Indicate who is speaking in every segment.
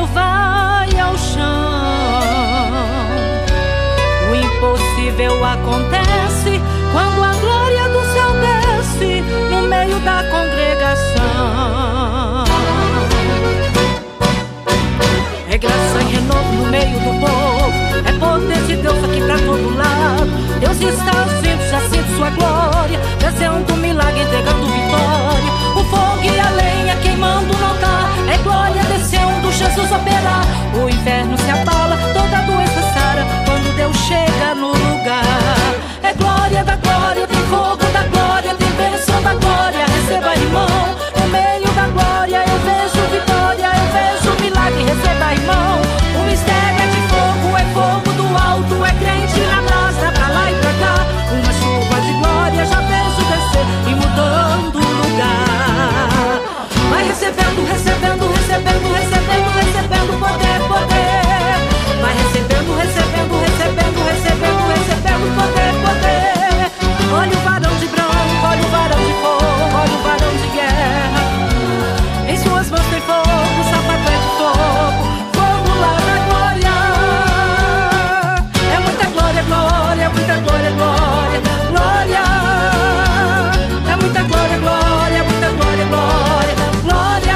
Speaker 1: vai ao chão. O impossível acontece quando a glória do céu desce no meio da congregação. É graça e renovo no meio do povo, é poder de Deus aqui pra todo lado. Deus está agindo, já sinto sua glória, descendo um milagre, entregando vitória. O fogo e a lenha queimando não tá, é glória descendo, Jesus operar. O inferno se abala, toda doença sara quando Deus chega no lugar. É glória da glória, tem fogo da glória, tem bênção da glória, receba irmão. No meio da glória eu vejo vitória, eu vejo milagre, receba irmão. O mistério é de fogo, é fogo do alto, é crente na brasa, pra lá e pra cá. Uma chuva de glória já vejo descer e mudando o lugar. Vai recebendo, recebendo, recebendo, recebendo, recebendo poder, poder. Vai recebendo, recebendo, recebendo, recebendo, recebendo poder, poder. Olha o varão de branco, olha o varão de fogo, olha o varão de guerra. Em suas mãos tem fogo, o sapato é de fogo, fogo lá na glória. É muita glória, glória, muita glória, glória, glória. É muita glória, glória, muita glória, glória, glória.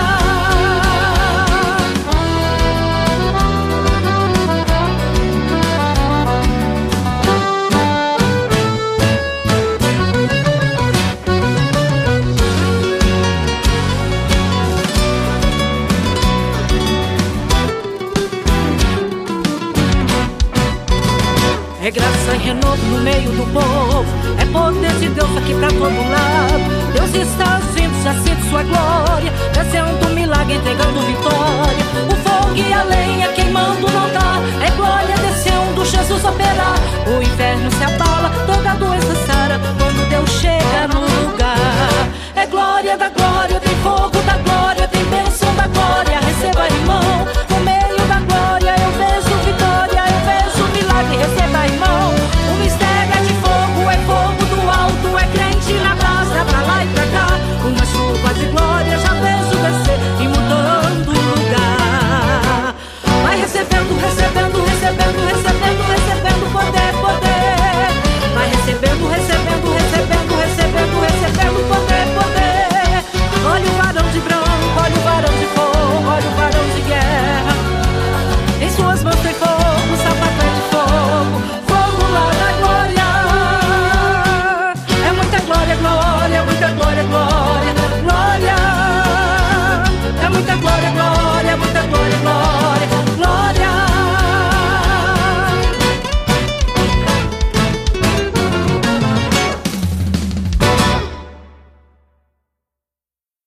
Speaker 1: É graça e renovo no meio do povo, é poder de Deus aqui pra todo lado. Deus está agindo, já sinto sua glória, descendo um milagre, entregando